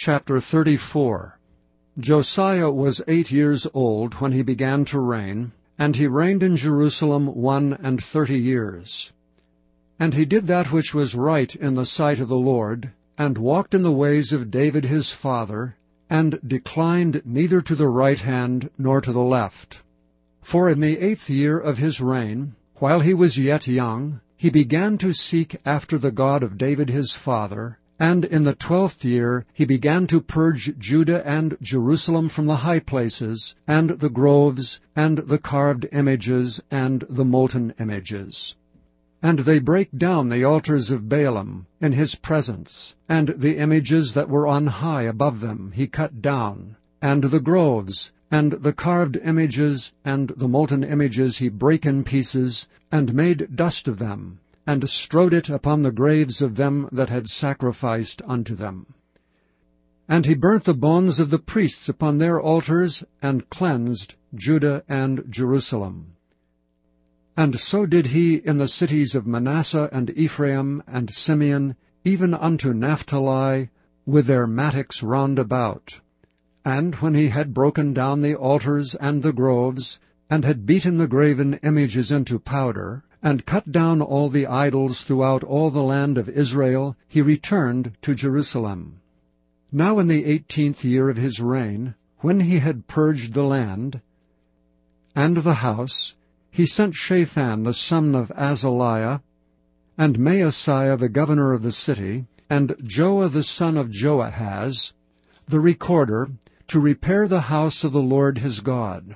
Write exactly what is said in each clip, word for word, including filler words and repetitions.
Chapter thirty-four. Josiah was eight years old when he began to reign, and he reigned in Jerusalem one and thirty years. And he did that which was right in the sight of the Lord, and walked in the ways of David his father, and declined neither to the right hand nor to the left. For in the eighth year of his reign, while he was yet young, he began to seek after the God of David his father, and in the twelfth year he began to purge Judah and Jerusalem from the high places, and the groves, and the carved images, and the molten images. And they brake down the altars of Baalim in his presence, and the images that were on high above them he cut down, and the groves, and the carved images, and the molten images he brake in pieces, and made dust of them, and strowed it upon the graves of them that had sacrificed unto them. And he burnt the bones of the priests upon their altars, and cleansed Judah and Jerusalem. And so did he in the cities of Manasseh and Ephraim and Simeon, even unto Naphtali, with their mattocks round about. And when he had broken down the altars and the groves, and had beaten the graven images into powder, and cut down all the idols throughout all the land of Israel, he returned to Jerusalem. Now in the eighteenth year of his reign, when he had purged the land and the house, he sent Shaphan the son of Azaliah, and Maaseiah the governor of the city, and Joah the son of Joahaz, the recorder, to repair the house of the Lord his God.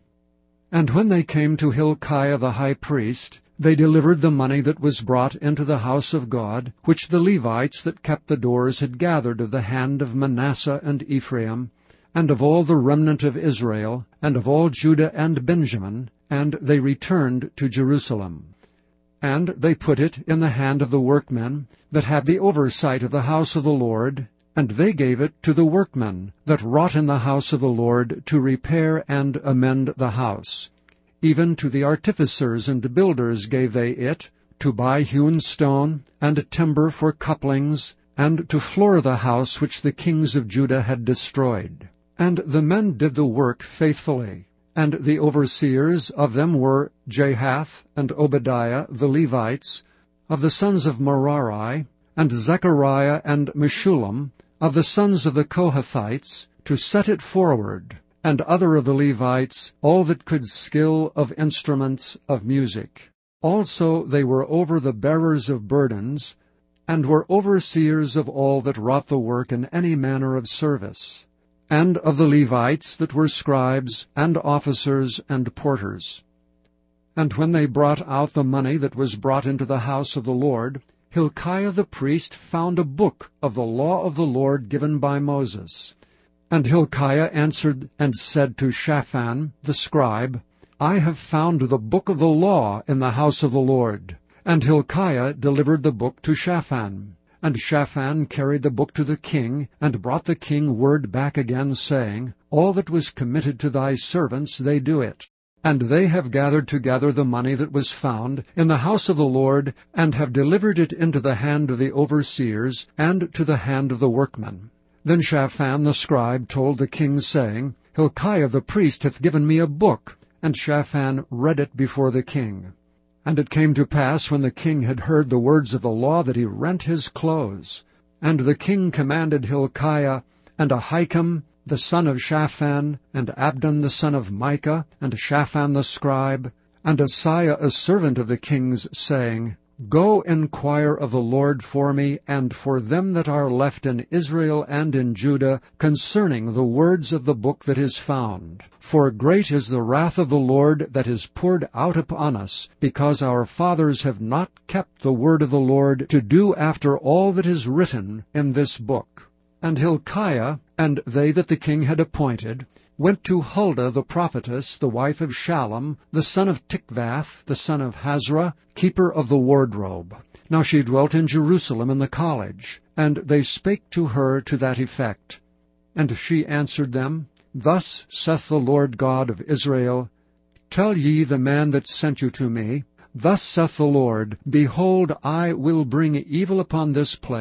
And when they came to Hilkiah the high priest, they delivered the money that was brought into the house of God, which the Levites that kept the doors had gathered of the hand of Manasseh and Ephraim, and of all the remnant of Israel, and of all Judah and Benjamin, and they returned to Jerusalem. And they put it in the hand of the workmen that had the oversight of the house of the Lord, and they gave it to the workmen that wrought in the house of the Lord to repair and amend the house. Even to the artificers and builders gave they it, to buy hewn stone, and timber for couplings, and to floor the house which the kings of Judah had destroyed. And the men did the work faithfully. And the overseers of them were Jahath and Obadiah the Levites, of the sons of Merari, and Zechariah and Meshullam, of the sons of the Kohathites, to set it forward, and other of the Levites, all that could skill of instruments of music. Also they were over the bearers of burdens, and were overseers of all that wrought the work in any manner of service, and of the Levites that were scribes, and officers, and porters. And when they brought out the money that was brought into the house of the Lord, Hilkiah the priest found a book of the law of the Lord given by Moses. And Hilkiah answered and said to Shaphan the scribe, I have found the book of the law in the house of the Lord. And Hilkiah delivered the book to Shaphan. And Shaphan carried the book to the king, and brought the king word back again, saying, All that was committed to thy servants, they do it. And they have gathered together the money that was found in the house of the Lord, and have delivered it into the hand of the overseers, and to the hand of the workmen. Then Shaphan the scribe told the king, saying, Hilkiah the priest hath given me a book. And Shaphan read it before the king. And it came to pass, when the king had heard the words of the law, that he rent his clothes. And the king commanded Hilkiah, and Ahikam the son of Shaphan, and Abdon the son of Micah, and Shaphan the scribe, and Asaiah a servant of the king's, saying, Go inquire of the Lord for me, and for them that are left in Israel and in Judah, concerning the words of the book that is found. For great is the wrath of the Lord that is poured out upon us, because our fathers have not kept the word of the Lord, to do after all that is written in this book. And Hilkiah, and they that the king had appointed, went to Huldah the prophetess, the wife of Shallum, the son of Tikvath, the son of Hazra, keeper of the wardrobe. Now she dwelt in Jerusalem in the college, and they spake to her to that effect. And she answered them, Thus saith the Lord God of Israel, Tell ye the man that sent you to me, Thus saith the Lord, Behold, I will bring evil upon this place,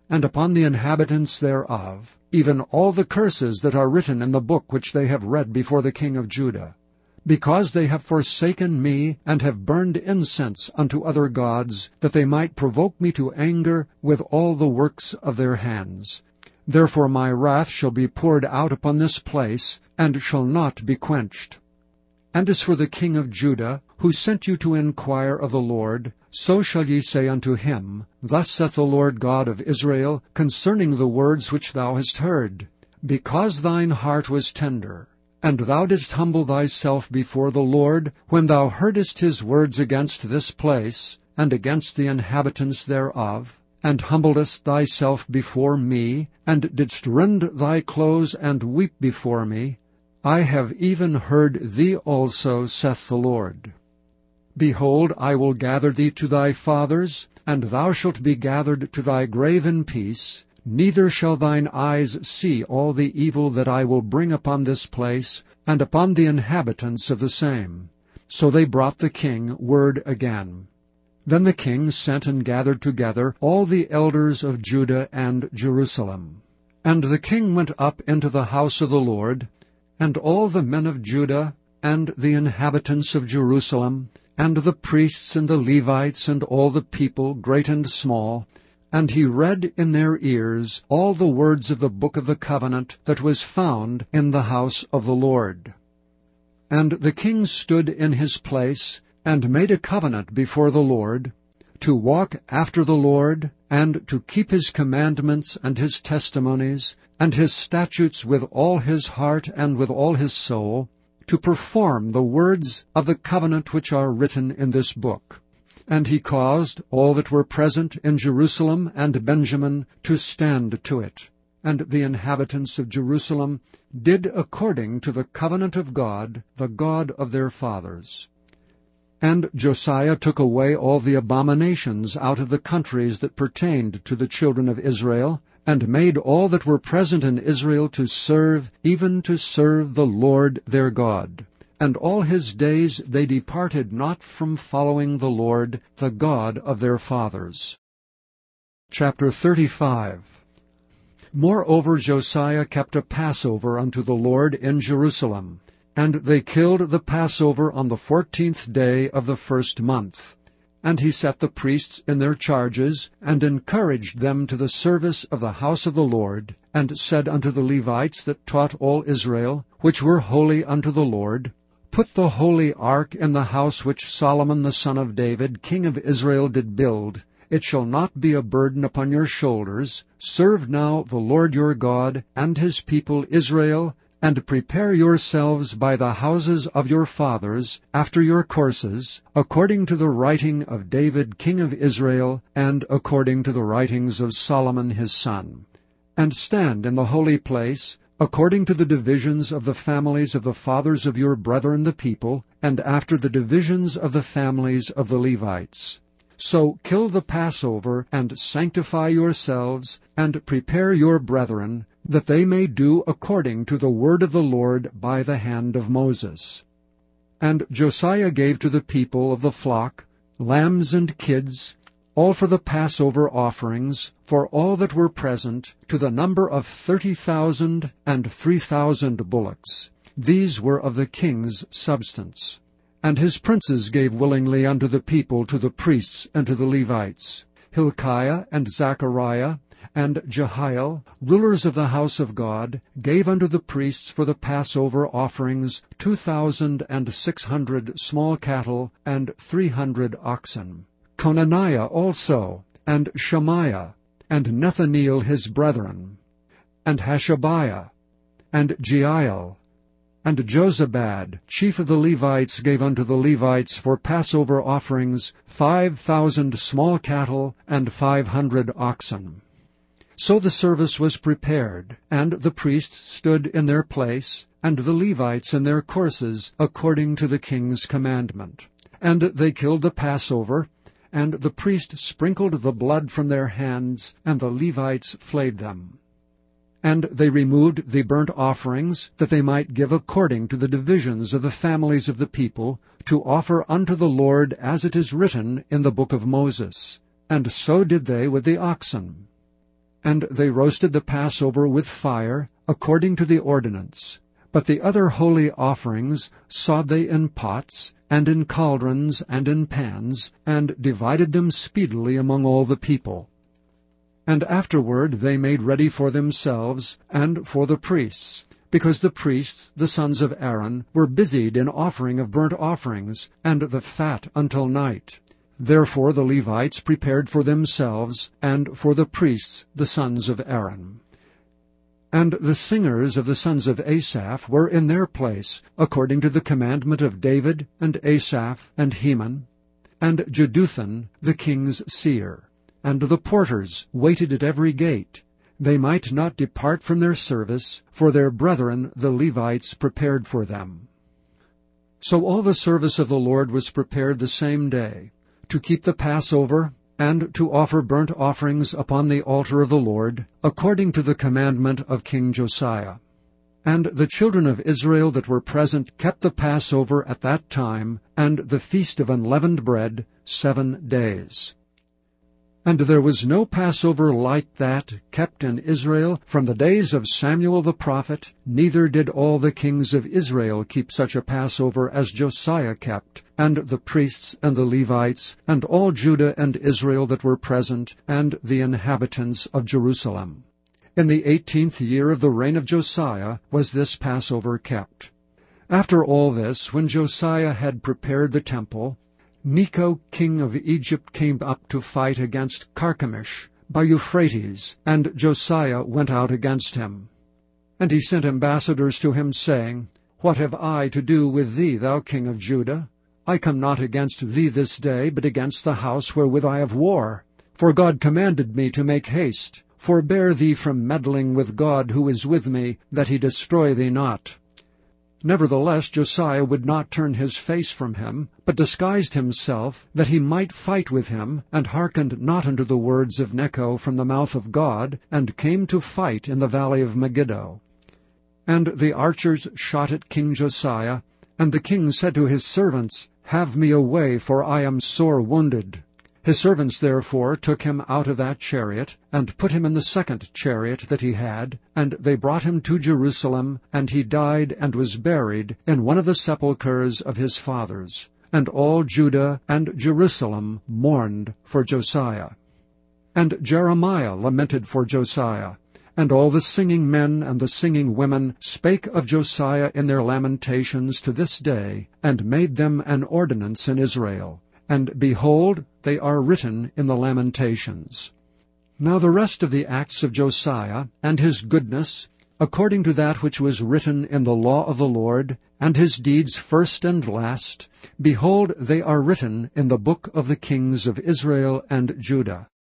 and upon the inhabitants thereof, even all the curses that are written in the book which they have read before the king of Judah, because they have forsaken me, and have burned incense unto other gods, that they might provoke me to anger with all the works of their hands. Therefore my wrath shall be poured out upon this place, and shall not be quenched. And as for the king of Judah, who sent you to inquire of the Lord, so shall ye say unto him, Thus saith the Lord God of Israel, concerning the words which thou hast heard, because thine heart was tender, and thou didst humble thyself before the Lord, when thou heardest his words against this place, and against the inhabitants thereof, and humbledst thyself before me, and didst rend thy clothes, and weep before me, I have even heard thee also, saith the Lord. Behold, I will gather thee to thy fathers, and thou shalt be gathered to thy grave in peace, neither shall thine eyes see all the evil that I will bring upon this place, and upon the inhabitants of the same. So they brought the king word again. Then the king sent and gathered together all the elders of Judah and Jerusalem. And the king went up into the house of the Lord, and all the men of Judah, and the inhabitants of Jerusalem, and the priests and the Levites, and all the people, great and small, and he read in their ears all the words of the book of the covenant that was found in the house of the Lord. And the king stood in his place, and made a covenant before the Lord, to walk after the Lord, and to keep his commandments and his testimonies, and his statutes with all his heart and with all his soul, to perform the words of the covenant which are written in this book. And he caused all that were present in Jerusalem and Benjamin to stand to it. And the inhabitants of Jerusalem did according to the covenant of God, the God of their fathers. And Josiah took away all the abominations out of the countries that pertained to the children of Israel, and made all that were present in Israel to serve, even to serve the Lord their God. And all his days they departed not from following the Lord, the God of their fathers. Chapter thirty-five. Moreover Josiah kept a Passover unto the Lord in Jerusalem, and they killed the Passover on the fourteenth day of the first month. And he set the priests in their charges, and encouraged them to the service of the house of the Lord, and said unto the Levites that taught all Israel, which were holy unto the Lord, Put the holy ark in the house which Solomon the son of David, king of Israel, did build. It shall not be a burden upon your shoulders. Serve now the Lord your God, and his people Israel, and prepare yourselves by the houses of your fathers, after your courses, according to the writing of David king of Israel, and according to the writings of Solomon his son. And stand in the holy place, according to the divisions of the families of the fathers of your brethren the people, and after the divisions of the families of the Levites. So kill the Passover, and sanctify yourselves, and prepare your brethren, that they may do according to the word of the Lord by the hand of Moses. And Josiah gave to the people of the flock lambs and kids, all for the Passover offerings, for all that were present, to the number of thirty thousand and three thousand bullocks. These were of the king's substance. And his princes gave willingly unto the people, to the priests and to the Levites, Hilkiah and Zechariah, and Jehiel, rulers of the house of God, gave unto the priests for the Passover offerings two thousand and six hundred small cattle and three hundred oxen. Conaniah also, and Shemaiah, and Nethaneel his brethren, and Hashabiah, and Jeiel, and Jozabad, chief of the Levites, gave unto the Levites for Passover offerings five thousand small cattle and five hundred oxen. So the service was prepared, and the priests stood in their place, and the Levites in their courses, according to the king's commandment. And they killed the Passover, and the priest sprinkled the blood from their hands, and the Levites flayed them. And they removed the burnt offerings, that they might give according to the divisions of the families of the people, to offer unto the Lord as it is written in the book of Moses. And so did they with the oxen. And they roasted the Passover with fire, according to the ordinance. But the other holy offerings sawed they in pots, and in cauldrons, and in pans, and divided them speedily among all the people. And afterward they made ready for themselves, and for the priests, because the priests, the sons of Aaron, were busied in offering of burnt offerings, and the fat until night. Therefore the Levites prepared for themselves, and for the priests, the sons of Aaron. And the singers of the sons of Asaph were in their place, according to the commandment of David, and Asaph, and Heman, and Jeduthun, the king's seer. And the porters waited at every gate. They might not depart from their service, for their brethren the Levites prepared for them. So all the service of the Lord was prepared the same day, to keep the Passover, and to offer burnt offerings upon the altar of the Lord, according to the commandment of King Josiah. And the children of Israel that were present kept the Passover at that time, and the feast of unleavened bread, seven days. And there was no Passover like that kept in Israel from the days of Samuel the prophet, neither did all the kings of Israel keep such a Passover as Josiah kept, and the priests and the Levites, and all Judah and Israel that were present, and the inhabitants of Jerusalem. In the eighteenth year of the reign of Josiah was this Passover kept. After all this, when Josiah had prepared the temple, Necho king of Egypt came up to fight against Carchemish by Euphrates, and Josiah went out against him. And he sent ambassadors to him, saying, What have I to do with thee, thou king of Judah? I come not against thee this day, but against the house wherewith I have war. For God commanded me to make haste. Forbear thee from meddling with God who is with me, that he destroy thee not. Nevertheless Josiah would not turn his face from him, but disguised himself, that he might fight with him, and hearkened not unto the words of Necho from the mouth of God, and came to fight in the valley of Megiddo. And the archers shot at King Josiah, and the king said to his servants, Have me away, for I am sore wounded. His servants therefore took him out of that chariot, and put him in the second chariot that he had, and they brought him to Jerusalem, and he died and was buried in one of the sepulchres of his fathers. And all Judah and Jerusalem mourned for Josiah. And Jeremiah lamented for Josiah, and all the singing men and the singing women spake of Josiah in their lamentations to this day, and made them an ordinance in Israel. And behold, they are written in the Lamentations. Now the rest of the acts of Josiah, and his goodness, according to that which was written in the law of the Lord, and his deeds first and last, behold, they are written in the book of the kings of Israel and Judah.